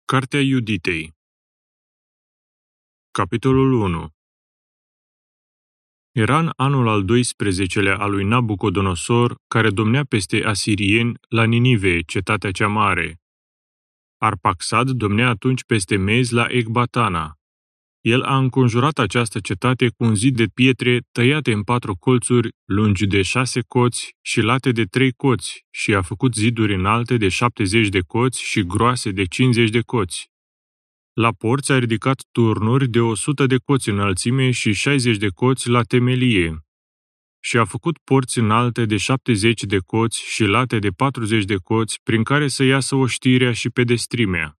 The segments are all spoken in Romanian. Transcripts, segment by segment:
Cartea Iuditei. Capitolul 1. Era în anul al 12-lea al lui Nabucodonosor, care domnea peste asirieni la Ninive, cetatea cea mare. Arpaxad domnea atunci peste mezi la Ecbatana. El a înconjurat această cetate cu un zid de pietre tăiate în 4 colțuri, lungi de 6 coți și late de 3 coți, și a făcut ziduri înalte de 70 de coți și groase de 50 de coți. La porți a ridicat turnuri de 100 de coți înălțime și 60 de coți la temelie. Și a făcut porți înalte de 70 de coți și late de 40 de coți, prin care să iasă oștirea și pedestrimea.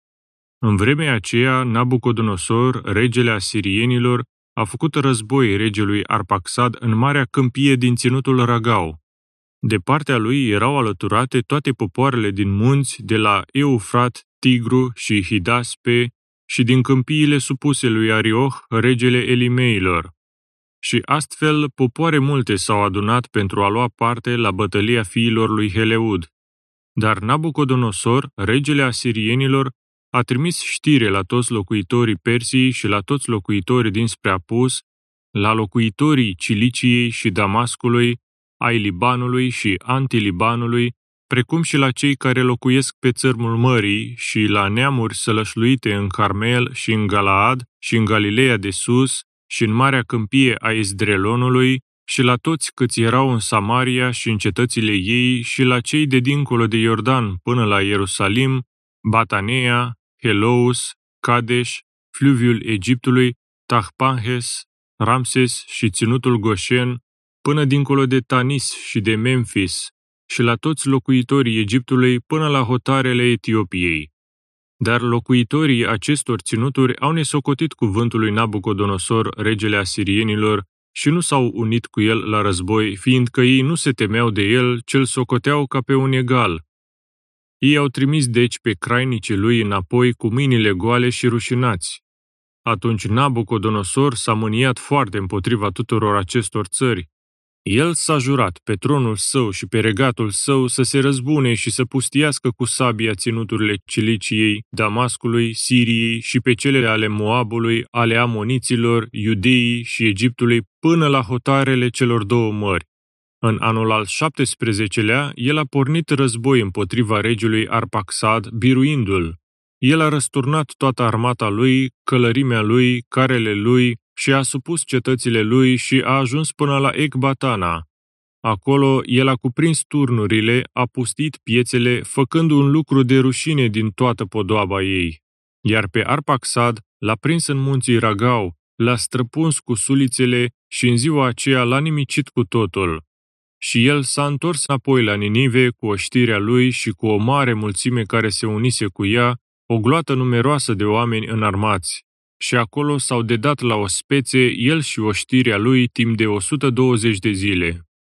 În vremea aceea, Nabucodonosor, regele asirienilor, a făcut război regelui Arpaxad în marea câmpie din ținutul Ragau. De partea lui erau alăturate toate popoarele din munți, de la Eufrat, Tigru și Hidaspe, și din câmpiile supuse lui Arioh, regele Elimeilor. Și astfel popoare multe s-au adunat pentru a lua parte la bătălia fiilor lui Heleud. Dar Nabucodonosor, regele asirienilor, a trimis știre la toți locuitorii Persiei și la toți locuitorii dinspre Apus, la locuitorii Ciliciei și Damascului, ai Libanului și Antilibanului, precum și la cei care locuiesc pe țărmul mării și la neamuri sălășluite în Carmel și în Galaad și în Galileea de sus și în marea câmpie a Esdrelonului și la toți câți erau în Samaria și în cetățile ei și la cei de dincolo de Iordan până la Ierusalim, Batanea, Helous, Kadesh, fluviul Egiptului, Tahpanhes, Ramses și ținutul Goșen, până dincolo de Tanis și de Memphis, și la toți locuitorii Egiptului până la hotarele Etiopiei. Dar locuitorii acestor ținuturi au nesocotit cuvântul lui Nabucodonosor, regele asirienilor, și nu s-au unit cu el la război, fiindcă ei nu se temeau de el, ce-l socoteau ca pe un egal. Ei au trimis deci pe crainicii lui înapoi cu mâinile goale și rușinați. Atunci Nabucodonosor s-a mâniat foarte împotriva tuturor acestor țări. El s-a jurat pe tronul său și pe regatul său să se răzbune și să pustiască cu sabia ținuturile Ciliciei, Damascului, Siriei și pe cele ale Moabului, ale Amoniților, Iudeii și Egiptului până la hotarele celor 2 mări. În anul al 17-lea, el a pornit război împotriva regelui Arpaxad, biruindu-l. El a răsturnat toată armata lui, călărimea lui, carele lui și a supus cetățile lui și a ajuns până la Ecbatana. Acolo, el a cuprins turnurile, a pustit piețele, făcând un lucru de rușine din toată podoaba ei. Iar pe Arpaxad l-a prins în munții Ragau, l-a străpuns cu sulițele și în ziua aceea l-a nimicit cu totul. Și el s-a întors apoi la Ninive cu oștirea lui și cu o mare mulțime care se unise cu ea, o gloată numeroasă de oameni înarmați. Și acolo s-au dedat la ospețe el și oștirea lui timp de 120 de zile.